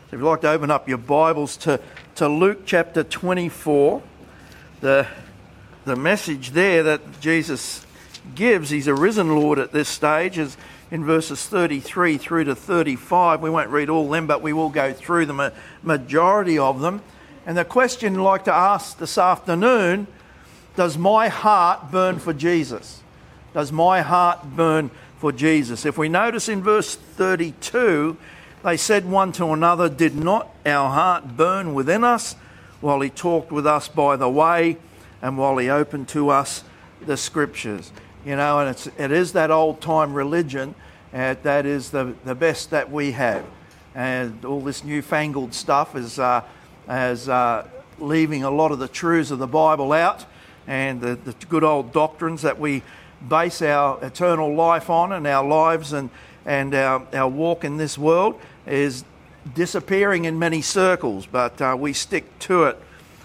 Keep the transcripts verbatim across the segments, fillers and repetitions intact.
If you'd like to open up your Bibles to, to Luke chapter twenty-four, the, the message there that Jesus gives, he's a risen Lord at this stage, is in verses thirty-three through to thirty-five. We won't read all them, but we will go through the ma- majority of them. And the question I'd like to ask this afternoon, does my heart burn for Jesus? Does my heart burn for Jesus? If we notice in verse thirty-two, they said one to another, "Did not our heart burn within us while he talked with us by the way and while he opened to us the scriptures?" You know, and it's, it is that old time religion uh, that is the, the best that we have. And all this newfangled stuff is, uh, is uh, leaving a lot of the truths of the Bible out, and the, the good old doctrines that we base our eternal life on and our lives and and our, our walk in this world is disappearing in many circles, but uh, we stick to it.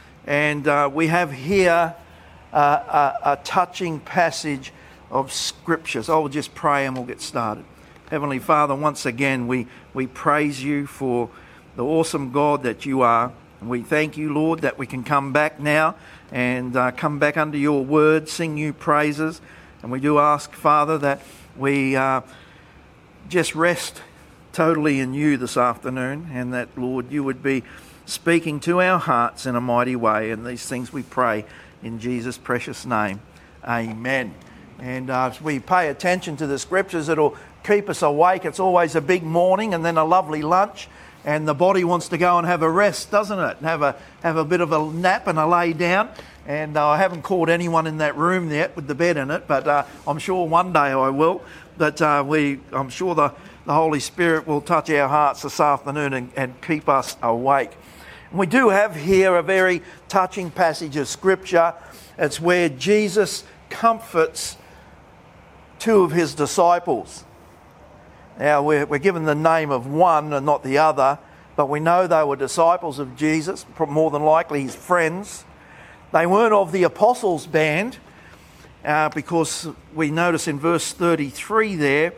And uh, we have here uh, a, a touching passage of Scripture. So I'll just pray and we'll get started. Heavenly Father, once again we, we praise you for the awesome God that you are. And we thank you, Lord, that we can come back now and uh, come back under your word, sing you praises. And we do ask, Father, that we uh, just rest totally in you this afternoon, and that, Lord, you would be speaking to our hearts in a mighty way. And these things we pray in Jesus' precious name. Amen. And uh, as we pay attention to the scriptures, it'll keep us awake. It's always a big morning and then a lovely lunch, and the body wants to go and have a rest, doesn't it? Have a have a bit of a nap and a lay down. And uh, I haven't caught anyone in that room yet with the bed in it, but uh, I'm sure one day I will. But uh, we, I'm sure the, the Holy Spirit will touch our hearts this afternoon and, and keep us awake. And we do have here a very touching passage of Scripture. It's where Jesus comforts two of his disciples. Now, we're, we're given the name of one and not the other, but we know they were disciples of Jesus, more than likely his friends. They weren't of the apostles' band, uh, because we notice in verse thirty-three there,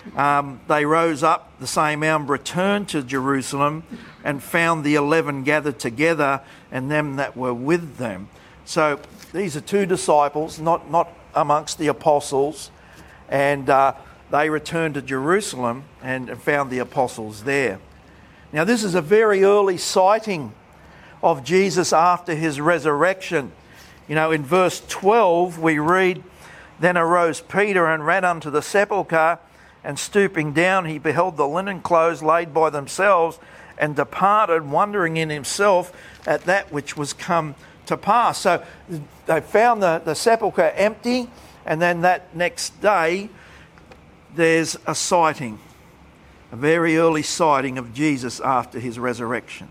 um, they rose up the same hour and returned to Jerusalem and found the eleven gathered together and them that were with them. So these are two disciples, not, not amongst the apostles, and uh, they returned to Jerusalem and found the apostles there. Now this is a very early sighting of Jesus after his resurrection. You know, in verse twelve we read, "Then arose Peter and ran unto the sepulchre, and stooping down he beheld the linen clothes laid by themselves, and departed, wondering in himself at that which was come to pass." So they found the, the sepulchre empty, and then that next day there's a sighting, a very early sighting of Jesus after his resurrection.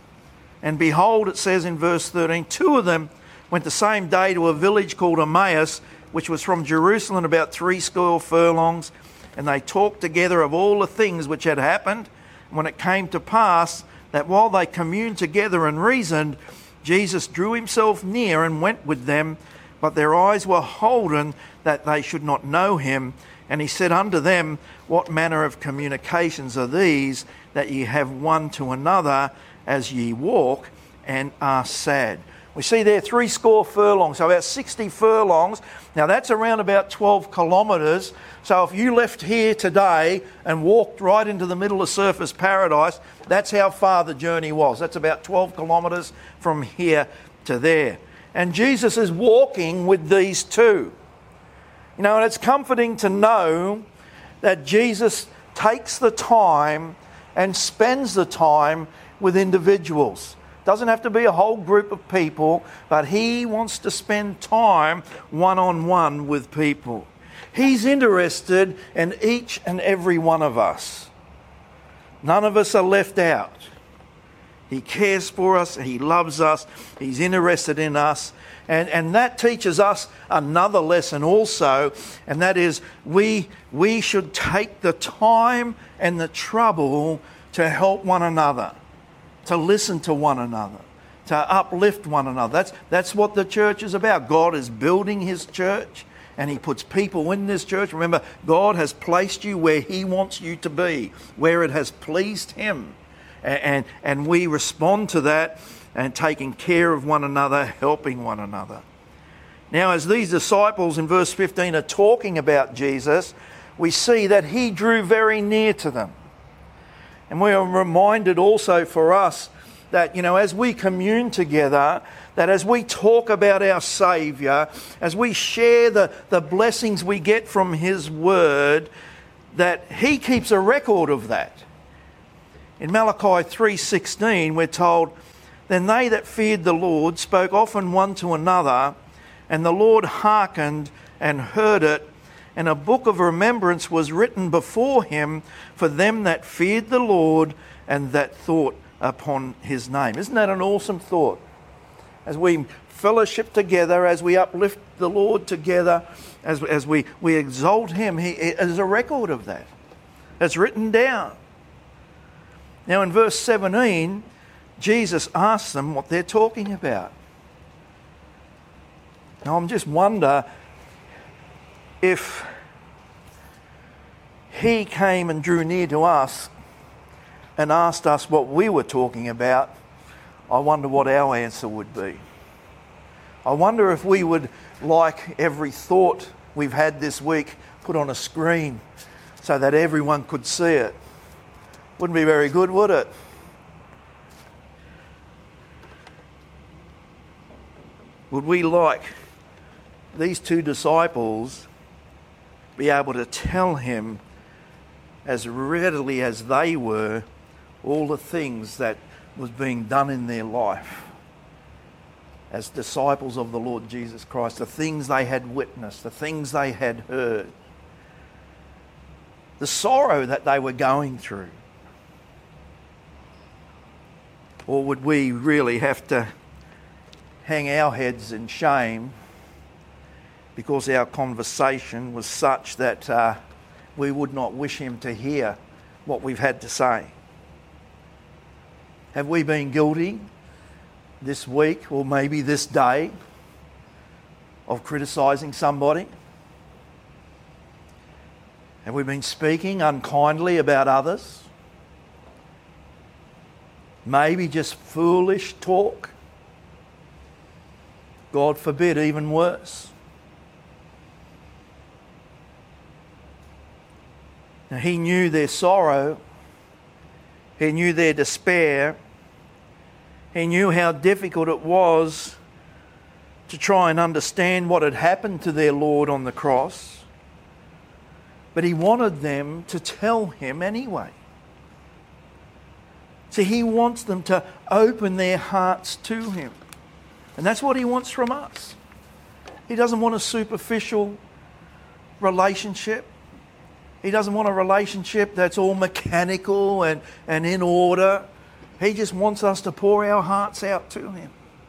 "And behold," it says in verse thirteen, "two of them went the same day to a village called Emmaus, which was from Jerusalem about threescore furlongs, and they talked together of all the things which had happened. And when it came to pass that while they communed together and reasoned, Jesus drew himself near and went with them, but their eyes were holden that they should not know him. And he said unto them, What manner of communications are these that ye have one to another as ye walk and are sad?" We see there three score furlongs, so about sixty furlongs. Now that's around about twelve kilometres. So if you left here today and walked right into the middle of Surfers Paradise, that's how far the journey was. That's about twelve kilometres from here to there. And Jesus is walking with these two. You know, and it's comforting to know that Jesus takes the time and spends the time with individuals. Doesn't have to be a whole group of people, but he wants to spend time one-on-one with people. He's interested in each and every one of us. None of us are left out. He cares for us, he loves us, he's interested in us. And, and that teaches us another lesson also, and that is we, we should take the time and the trouble to help one another, to listen to one another, to uplift one another. That's, that's what the church is about. God is building his church, and he puts people in this church. Remember, God has placed you where he wants you to be, where it has pleased him. and, and we respond to that and taking care of one another, helping one another. Now, as these disciples in verse fifteen are talking about Jesus, we see that he drew very near to them. And we are reminded also for us that, you know, as we commune together, that as we talk about our Saviour, as we share the, the blessings we get from his word, that he keeps a record of that. In Malachi three sixteen, we're told, "Then they that feared the Lord spoke often one to another, and the Lord hearkened and heard it, and a book of remembrance was written before him for them that feared the Lord and that thought upon his name." Isn't that an awesome thought? As we fellowship together, as we uplift the Lord together, as, as we, we exalt him, he is a record of that. It's written down. Now in verse seventeen, Jesus asks them what they're talking about. Now I'm just wonder if he came and drew near to us and asked us what we were talking about, I wonder what our answer would be. I wonder if we would like every thought we've had this week put on a screen so that everyone could see it. Wouldn't be very good, would it? Would we like these two disciples be able to tell him as readily as they were all the things that was being done in their life as disciples of the Lord Jesus Christ, the things they had witnessed, the things they had heard, the sorrow that they were going through? Or would we really have to hang our heads in shame because our conversation was such that uh, we would not wish him to hear what we've had to say? Have we been guilty this week or maybe this day of criticising somebody? Have we been speaking unkindly about others? Maybe just foolish talk? God forbid, even worse. Now, he knew their sorrow. He knew their despair. He knew how difficult it was to try and understand what had happened to their Lord on the cross. But he wanted them to tell him anyway. See, he wants them to open their hearts to him. And that's what he wants from us. He doesn't want a superficial relationship. He doesn't want a relationship that's all mechanical and, and in order. He just wants us to pour our hearts out to him.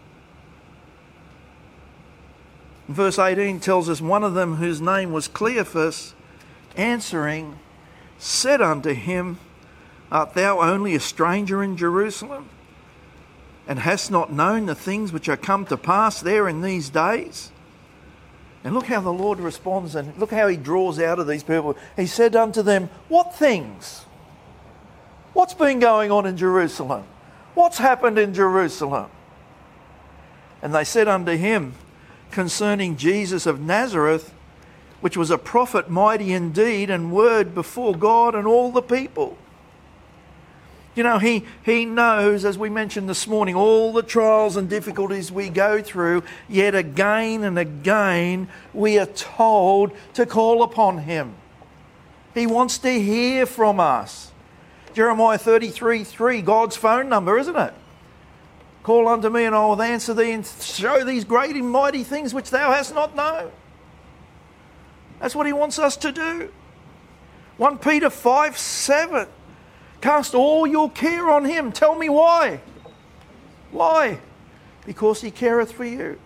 Verse eighteen tells us, "One of them whose name was Cleophas, answering, said unto him, Art thou only a stranger in Jerusalem, and hast not known the things which are come to pass there in these days?" And look how the Lord responds, and look how he draws out of these people. He said unto them, "What things? What's been going on in Jerusalem? What's happened in Jerusalem?" And they said unto him, "Concerning Jesus of Nazareth, which was a prophet mighty in deed and word before God and all the people." You know, he, he knows, as we mentioned this morning, all the trials and difficulties we go through, yet again and again we are told to call upon him. He wants to hear from us. Jeremiah thirty-three three, God's phone number, isn't it? "Call unto me and I will answer thee and show these great and mighty things which thou hast not known." That's what he wants us to do. First Peter five seven. "Cast all your care on him." Tell me why. Why? Because he careth for you.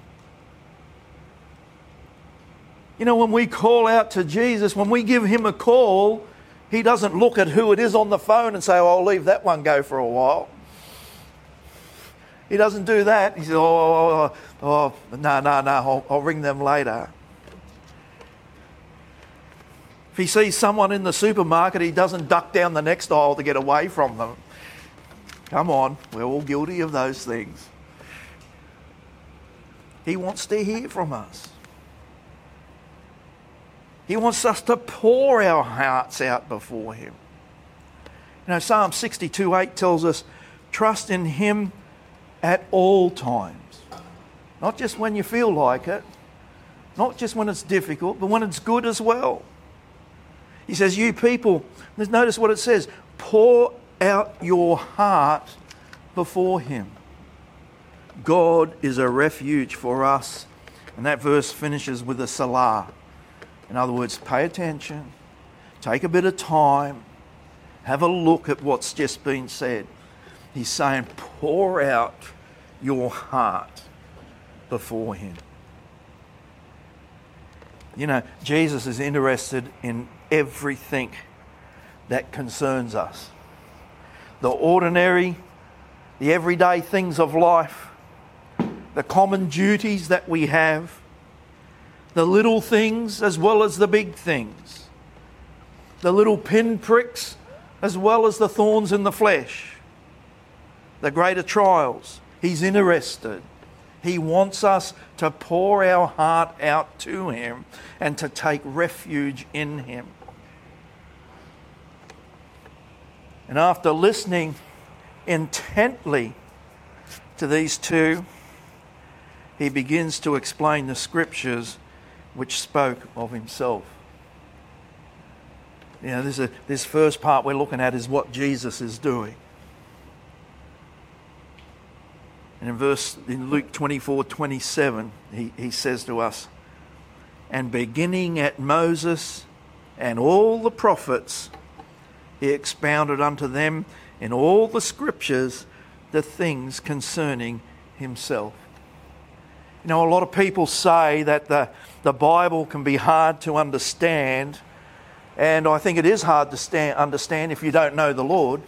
You know, when we call out to Jesus, when we give him a call, he doesn't look at who it is on the phone and say, "Oh, I'll leave that one go for a while." He doesn't do that. He says, "Oh, oh, oh, oh no, no, no, I'll, I'll ring them later." If he sees someone in the supermarket, he doesn't duck down the next aisle to get away from them. Come on, we're all guilty of those things. He wants to hear from us. He wants us to pour our hearts out before Him. You know, Psalm sixty-two eight tells us, trust in Him at all times. Not just when you feel like it, not just when it's difficult, but when it's good as well. He says, you people, notice what it says, pour out your heart before Him. God is a refuge for us. And that verse finishes with a Salah. In other words, pay attention, take a bit of time, have a look at what's just been said. He's saying, pour out your heart before Him. You know, Jesus is interested in everything that concerns us. The ordinary, the everyday things of life, the common duties that we have, the little things as well as the big things, the little pinpricks as well as the thorns in the flesh, the greater trials. He's interested. He wants us to pour our heart out to Him and to take refuge in Him. And after listening intently to these two, he begins to explain the scriptures which spoke of Himself. You know, this, is a, this first part we're looking at is what Jesus is doing. And in verse in Luke twenty-four twenty-seven, he, he says to us, and beginning at Moses and all the prophets, He expounded unto them in all the scriptures the things concerning Himself. You know, a lot of people say that the, the Bible can be hard to understand, and I think it is hard to stand, understand if you don't know the Lord.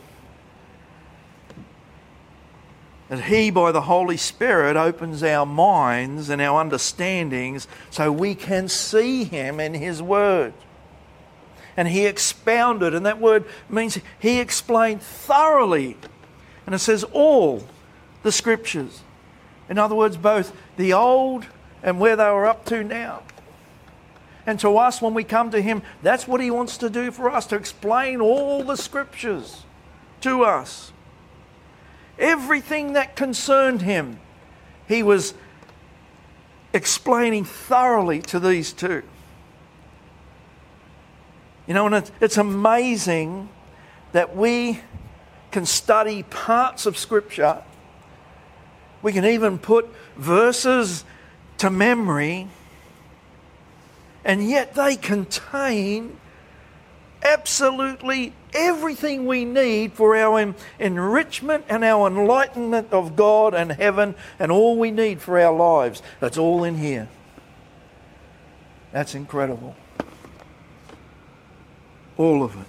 And He, by the Holy Spirit, opens our minds and our understandings so we can see Him in His Word. And He expounded, and that word means He explained thoroughly. And it says all the scriptures. In other words, both the old and where they were up to now. And to us, when we come to Him, that's what He wants to do for us, to explain all the scriptures to us. Everything that concerned Him, He was explaining thoroughly to these two. You know, and it's, it's amazing that we can study parts of Scripture. We can even put verses to memory, and yet they contain absolutely everything we need for our en- enrichment and our enlightenment of God and heaven and all we need for our lives. That's all in here. That's incredible. All of it.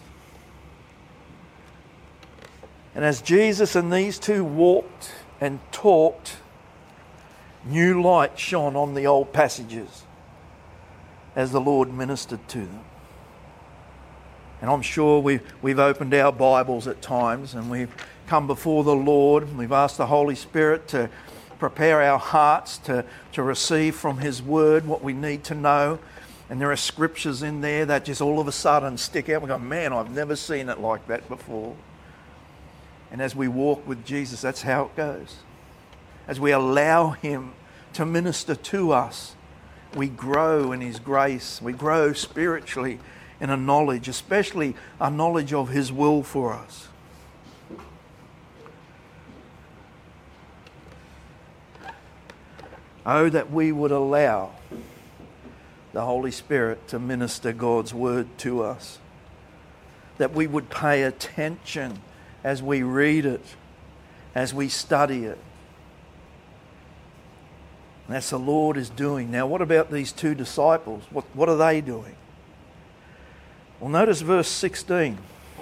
And as Jesus and these two walked and talked, new light shone on the old passages as the Lord ministered to them. And I'm sure we've, we've opened our Bibles at times and we've come before the Lord and we've asked the Holy Spirit to prepare our hearts to, to receive from His Word what we need to know. And there are scriptures in there that just all of a sudden stick out. We go, man, I've never seen it like that before. And as we walk with Jesus, that's how it goes. As we allow Him to minister to us, we grow in His grace. We grow spiritually in a knowledge, especially a knowledge of His will for us. Oh, that we would allow the Holy Spirit to minister God's Word to us. That we would pay attention as we read it, as we study it. And that's the Lord is doing. Now, what about these two disciples? What, what are they doing? Well, notice verse sixteen.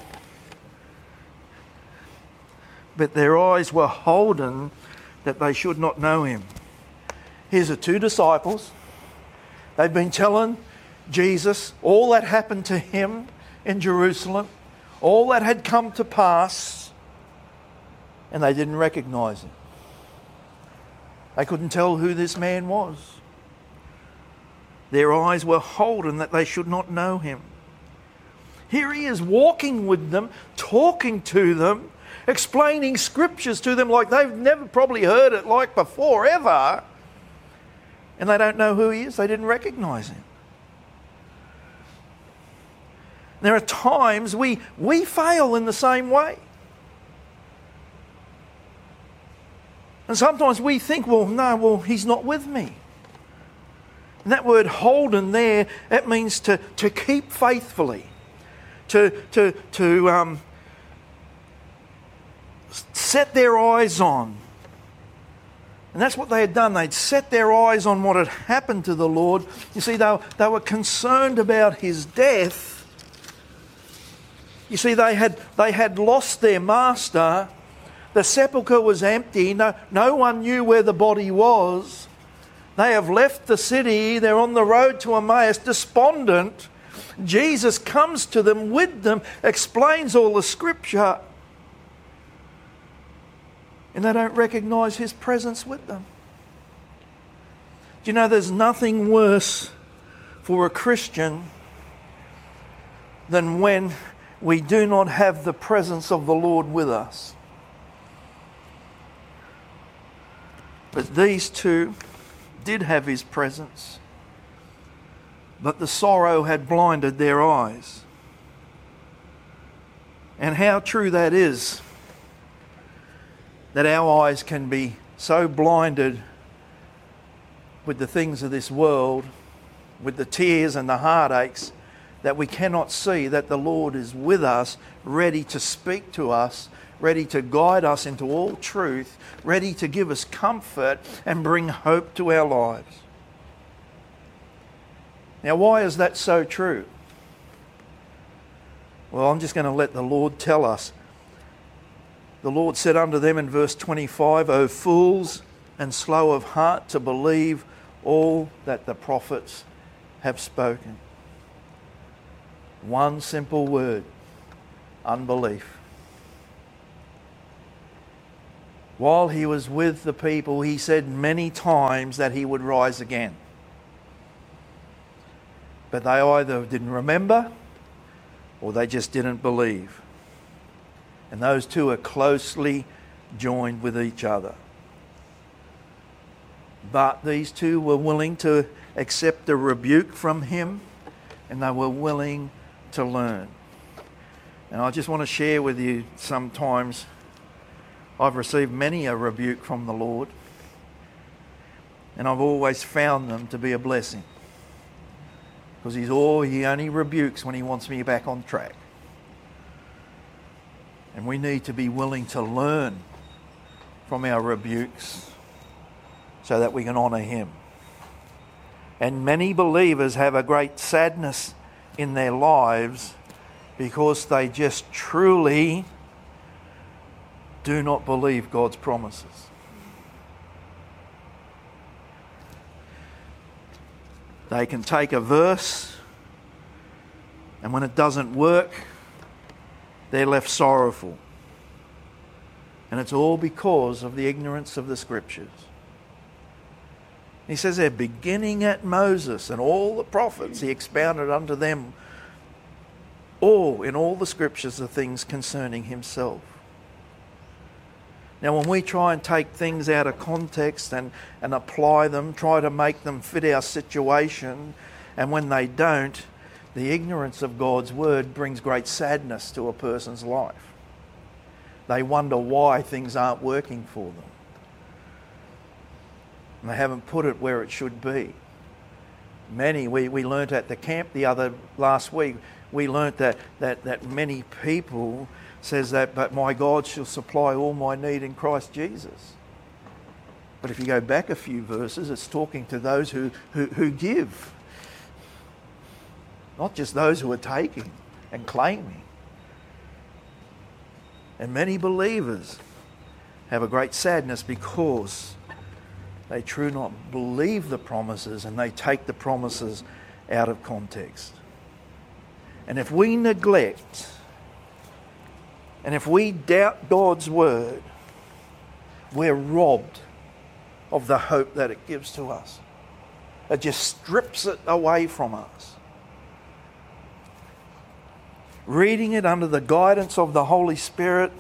But their eyes were holden that they should not know Him. Here's the two disciples. They've been telling Jesus all that happened to Him in Jerusalem, all that had come to pass. and they didn't recognize him. They couldn't tell who this man was. Their eyes were holden that they should not know him. Here he is walking with them, talking to them, explaining scriptures to them like they've never probably heard it like before, ever. And they don't know who he is. They didn't recognize him. There are times we, we fail in the same way. And sometimes we think, well, no, well, he's not with me. And that word holden there, that means to, to keep faithfully. To, to, to um, set their eyes on. And that's what they had done. They'd set their eyes on what had happened to the Lord. You see, they, they were concerned about his death. You see, they had, they had lost their master. The sepulchre was empty. No, no one knew where the body was. They have left the city. They're on the road to Emmaus, despondent. Jesus comes to them, with them, explains all the scripture. And they don't recognise his presence with them. Do you know there's nothing worse for a Christian than when we do not have the presence of the Lord with us? But these two did have his presence, but the sorrow had blinded their eyes. And how true that is, that our eyes can be so blinded with the things of this world, with the tears and the heartaches, that we cannot see that the Lord is with us, ready to speak to us, ready to guide us into all truth, ready to give us comfort and bring hope to our lives. Now, why is that so true? Well, I'm just going to let the Lord tell us. The Lord said unto them in verse twenty-five, O fools and slow of heart to believe all that the prophets have spoken. One simple word, unbelief. While he was with the people, he said many times that he would rise again. But they either didn't remember or they just didn't believe. And those two are closely joined with each other. But these two were willing to accept a rebuke from him, and they were willing to learn. And I just want to share with you, sometimes I've received many a rebuke from the Lord, and I've always found them to be a blessing. Because he's all, he only rebukes when he wants me back on track. And we need to be willing to learn from our rebukes so that we can honour him. And many believers have a great sadness in their lives because they just truly do not believe God's promises. They can take a verse, and when it doesn't work, they're left sorrowful. And it's all because of the ignorance of the scriptures. He says they're beginning at Moses and all the prophets. He expounded unto them all, in all the scriptures, the things concerning himself. Now, when we try and take things out of context and, and apply them, try to make them fit our situation, and when they don't, the ignorance of God's word brings great sadness to a person's life. They wonder why things aren't working for them. And they haven't put it where it should be. Many, we, we learnt at the camp the other last week, we learnt that, that, that many people says that, but my God shall supply all my need in Christ Jesus. But if you go back a few verses, it's talking to those who, who, who give. Not just those who are taking and claiming. And many believers have a great sadness because they truly not believe the promises and they take the promises out of context. And if we neglect and if we doubt God's word, we're robbed of the hope that it gives to us. It just strips it away from us. Reading it under the guidance of the Holy Spirit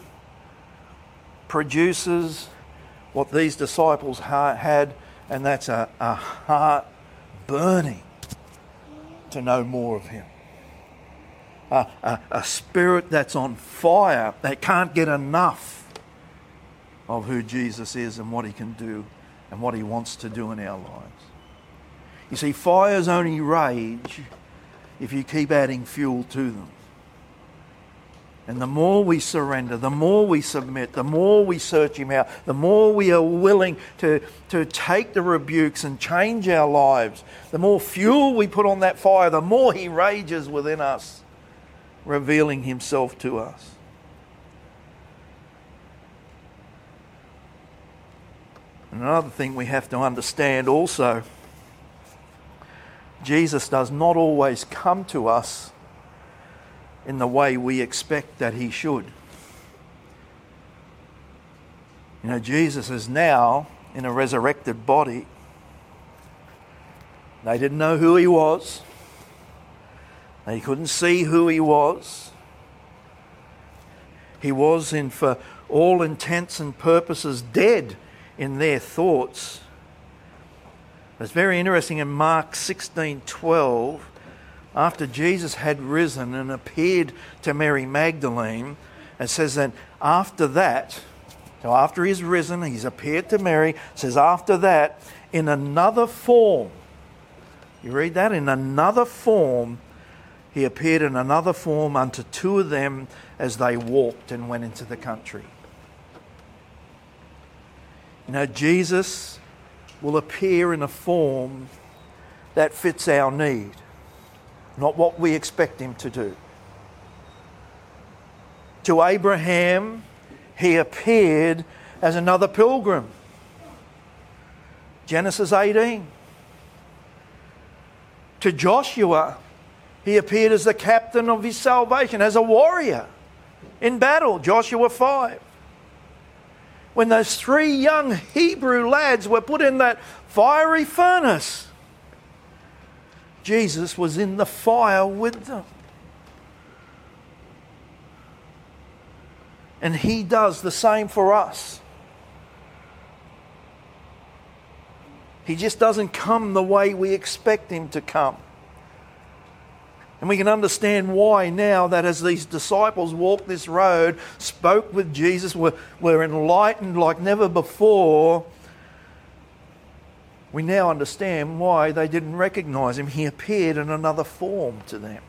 produces what these disciples had, and that's a, a heart burning to know more of Him. A, a, a spirit that's on fire, that can't get enough of who Jesus is and what He can do and what He wants to do in our lives. You see, fires only rage if you keep adding fuel to them. And the more we surrender, the more we submit, the more we search Him out, the more we are willing to, to take the rebukes and change our lives, the more fuel we put on that fire, the more He rages within us, revealing Himself to us. And another thing we have to understand also, Jesus does not always come to us in the way we expect that He should. You know, Jesus is now in a resurrected body. They didn't know who He was. They couldn't see who He was. He was, in for all intents and purposes, dead in their thoughts. It's very interesting in Mark sixteen twelve, after Jesus had risen and appeared to Mary Magdalene, it says that after that, so after He's risen, He's appeared to Mary, it says after that, in another form, you read that, in another form, He appeared in another form unto two of them as they walked and went into the country. You know, Jesus will appear in a form that fits our need, not what we expect Him to do. To Abraham, He appeared as another pilgrim. Genesis eighteen. To Joshua, He appeared as the captain of his salvation, as a warrior in battle, Joshua five. When those three young Hebrew lads were put in that fiery furnace, Jesus was in the fire with them. And He does the same for us. He just doesn't come the way we expect Him to come. And we can understand why now that as these disciples walked this road, spoke with Jesus, were, were enlightened like never before, we now understand why they didn't recognize Him. He appeared in another form to them.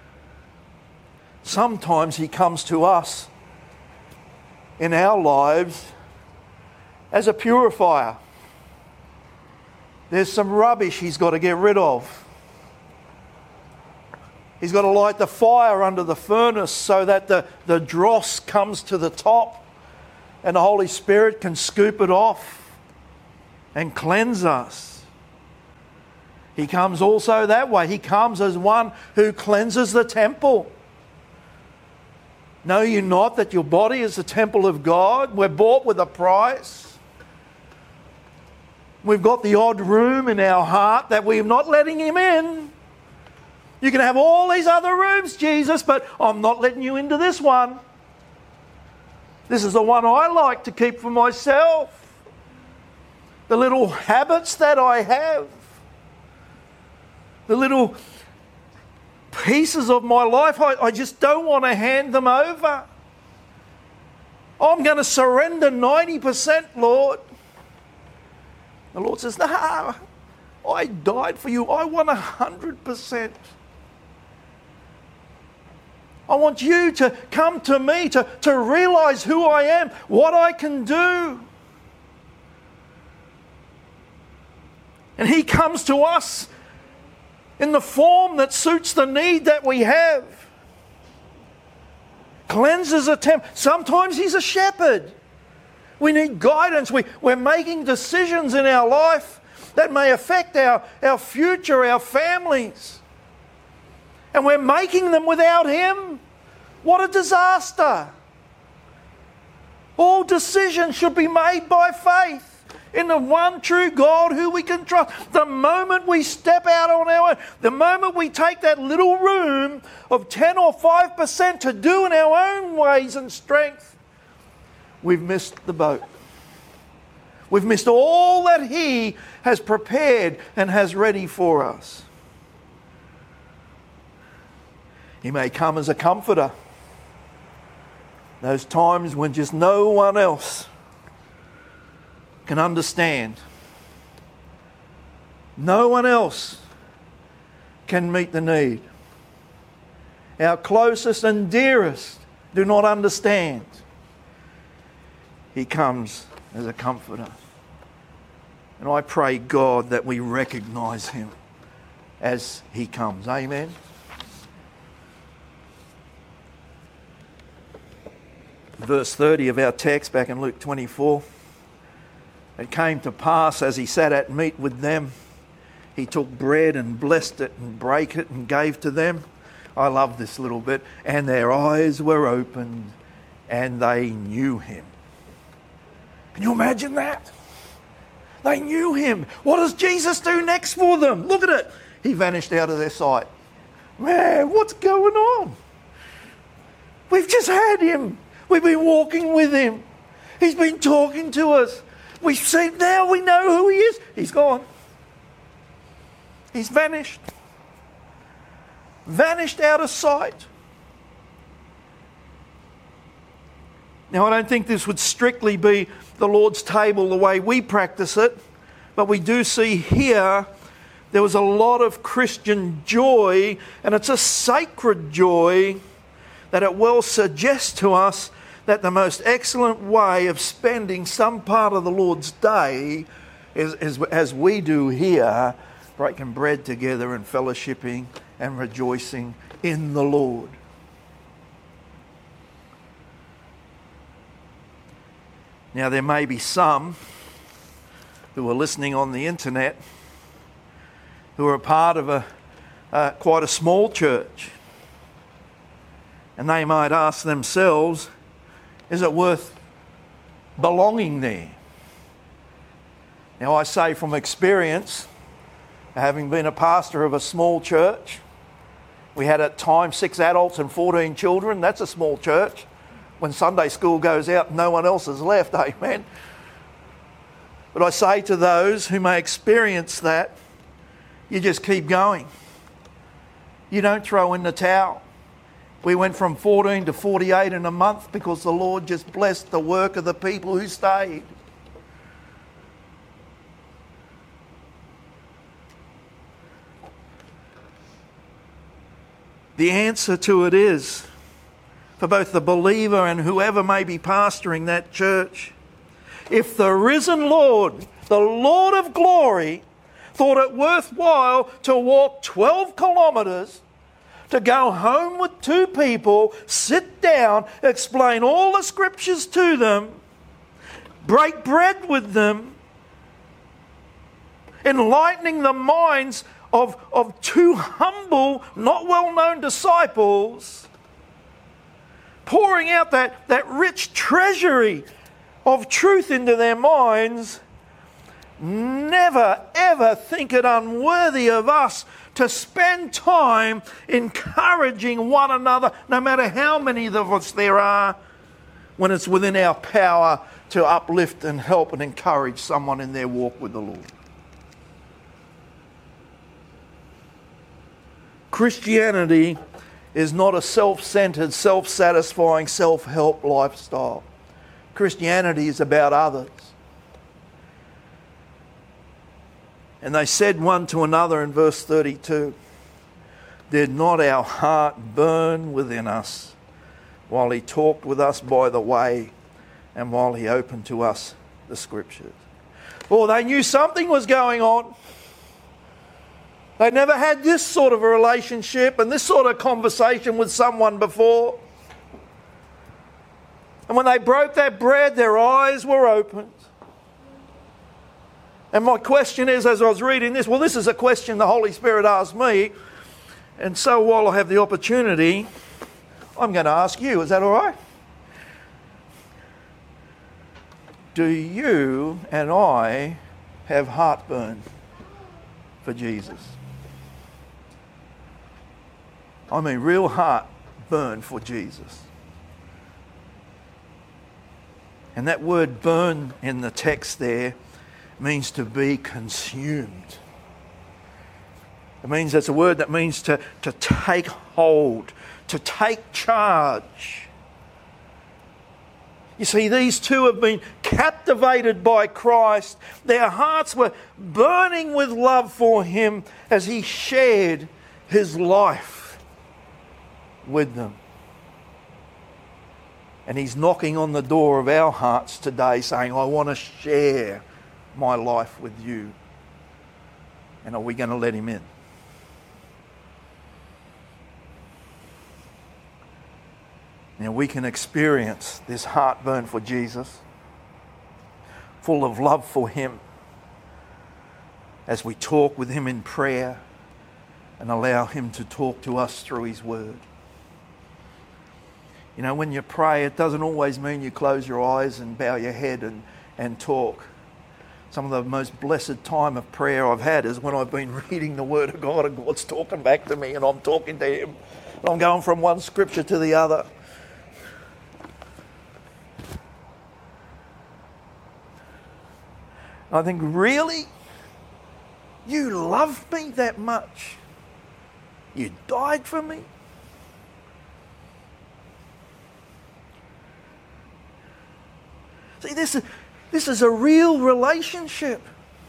Sometimes He comes to us in our lives as a purifier. There's some rubbish He's got to get rid of. He's got to light the fire under the furnace so that the, the dross comes to the top and the Holy Spirit can scoop it off and cleanse us. He comes also that way. He comes as one who cleanses the temple. Know you not that your body is the temple of God? We're bought with a price. We've got the odd room in our heart that we're not letting Him in. You can have all these other rooms, Jesus, but I'm not letting you into this one. This is the one I like to keep for myself. The little habits that I have. The little pieces of my life, I, I just don't want to hand them over. I'm going to surrender ninety percent, Lord. The Lord says, no, I died for you. I want one hundred percent. I want you to come to me, to, to realize who I am, what I can do. And He comes to us in the form that suits the need that we have. Cleanses a temple. Sometimes He's a shepherd. We need guidance. We, we're making decisions in our life that may affect our, our future, our families. And we're making them without Him. What a disaster. All decisions should be made by faith in the one true God who we can trust. The moment we step out on our own, the moment we take that little room of ten or five percent to do in our own ways and strength, we've missed the boat. We've missed all that He has prepared and has ready for us. He may come as a comforter. Those times when just no one else can understand. No one else can meet the need. Our closest and dearest do not understand. He comes as a comforter. And I pray, God, that we recognise Him as He comes. Amen. Verse thirty of our text back in Luke twenty-four. It came to pass as He sat at meat with them, He took bread and blessed it and brake it and gave to them. I love this little bit. And their eyes were opened and they knew Him. Can you imagine that? They knew Him. What does Jesus do next for them? Look at it. He vanished out of their sight. Man, what's going on? We've just had Him. We've been walking with Him. He's been talking to us. We've seen, now we know who He is. He's gone. He's vanished. Vanished out of sight. Now, I don't think this would strictly be the Lord's table the way we practice it, but we do see here there was a lot of Christian joy, and it's a sacred joy that it well suggests to us that the most excellent way of spending some part of the Lord's day is, is as we do here, breaking bread together and fellowshipping and rejoicing in the Lord. Now, there may be some who are listening on the internet who are a part of a uh, quite a small church, and they might ask themselves, is it worth belonging there? Now, I say from experience, having been a pastor of a small church, we had at times six adults and fourteen children. That's a small church. When Sunday school goes out, no one else is left, amen. But I say to those who may experience that, you just keep going. You don't throw in the towel. We went from fourteen to forty-eight in a month because the Lord just blessed the work of the people who stayed. The answer to it is, for both the believer and whoever may be pastoring that church, if the risen Lord, the Lord of glory, thought it worthwhile to walk twelve kilometres to go home with two people, sit down, explain all the scriptures to them, break bread with them, enlightening the minds of, of two humble, not well-known disciples, pouring out that, that rich treasury of truth into their minds, never ever think it unworthy of us to spend time encouraging one another, no matter how many of us there are, when it's within our power to uplift and help and encourage someone in their walk with the Lord. Christianity is not a self-centered, self-satisfying, self-help lifestyle. Christianity is about others. And they said one to another in verse thirty-two, did not our heart burn within us while He talked with us by the way and while He opened to us the Scriptures? Well, they knew something was going on. They'd never had this sort of a relationship and this sort of conversation with someone before. And when they broke that bread, their eyes were opened. And my question is, as I was reading this, well, this is a question the Holy Spirit asked me. And so while I have the opportunity, I'm going to ask you. Is that all right? do you and I have heartburn for Jesus? I mean, real heartburn for Jesus. And that word burn in the text there means to be consumed. It means it's a word that means to, to take hold, to take charge. You see, these two have been captivated by Christ. Their hearts were burning with love for Him as He shared His life with them. And He's knocking on the door of our hearts today saying, I want to share my life with you. And are we going to let Him in? Now we can experience this heartburn for Jesus, full of love for Him, as we talk with Him in prayer and allow Him to talk to us through His Word. You know, when you pray, it doesn't always mean you close your eyes and bow your head and, and talk. Some of the most blessed time of prayer I've had is when I've been reading the Word of God and God's talking back to me and I'm talking to Him. I'm going from one scripture to the other. I think, really? You love me that much? You died for me? See, this is, this is a real relationship.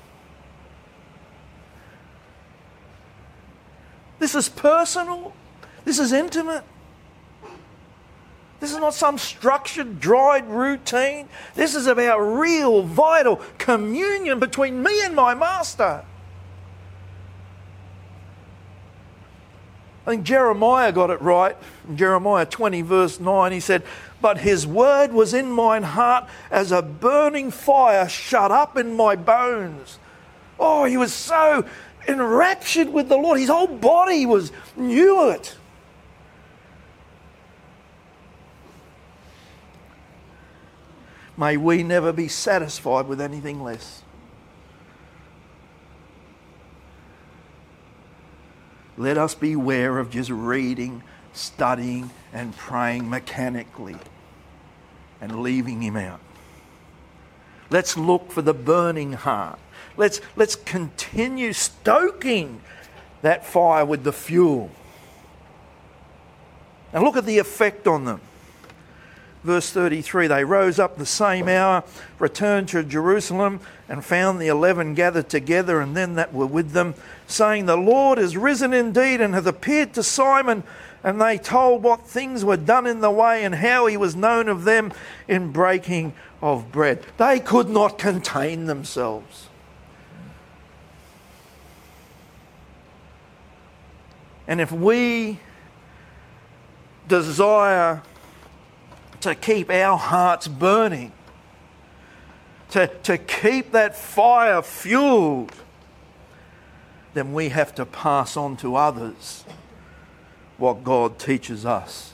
This is personal. This is intimate. This is not some structured, dried routine. This is about real, vital communion between me and my Master. I think Jeremiah got it right. In Jeremiah twenty verse nine, he said, but His word was in mine heart as a burning fire shut up in my bones. Oh, he was so enraptured with the Lord. His whole body was knew it. May we never be satisfied with anything less. Let us beware of just reading, studying and praying mechanically and leaving Him out. Let's look for the burning heart. Let's, let's continue stoking that fire with the fuel. And look at the effect on them. Verse thirty-three, they rose up the same hour, returned to Jerusalem, and found the eleven gathered together, and them that were with them, saying, the Lord is risen indeed, and hath appeared to Simon. And they told what things were done in the way, and how He was known of them in breaking of bread. They could not contain themselves. And if we desire to keep our hearts burning, to, to keep that fire fueled, then we have to pass on to others what God teaches us.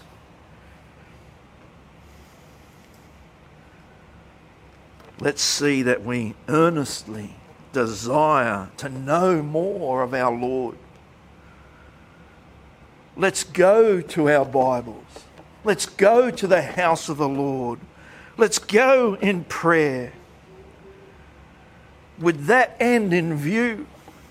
Let's see that we earnestly desire to know more of our Lord. Let's go to our Bibles. Let's go to the house of the Lord. Let's go in prayer with that end in view.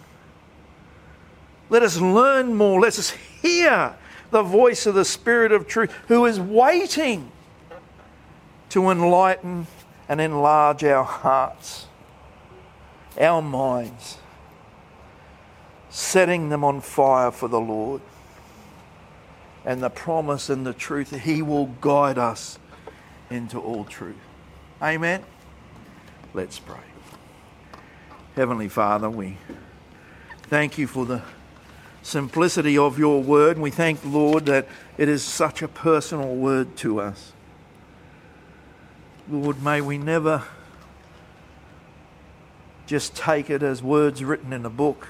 Let us learn more. Let us hear the voice of the Spirit of truth, who is waiting to enlighten and enlarge our hearts, our minds, setting them on fire for the Lord. And the promise and the truth that He will guide us into all truth. Amen? Let's pray. Heavenly Father, we thank You for the simplicity of Your word. And we thank, Lord, that it is such a personal word to us. Lord, may we never just take it as words written in a book,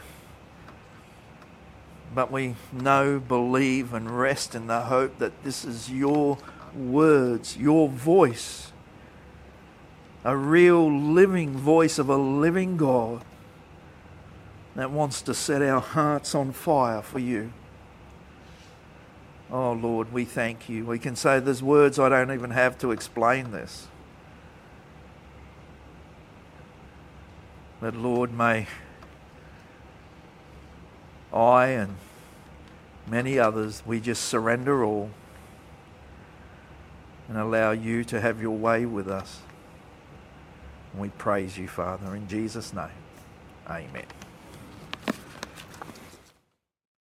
but we know, believe and rest in the hope that this is Your words, Your voice a real living voice of a living God that wants to set our hearts on fire for you. Oh Lord, we thank you. We can say there's words I don't even have to explain this. But Lord, may I and many others, we just surrender all and allow you to have your way with us. And we praise you, Father, in Jesus' name. Amen.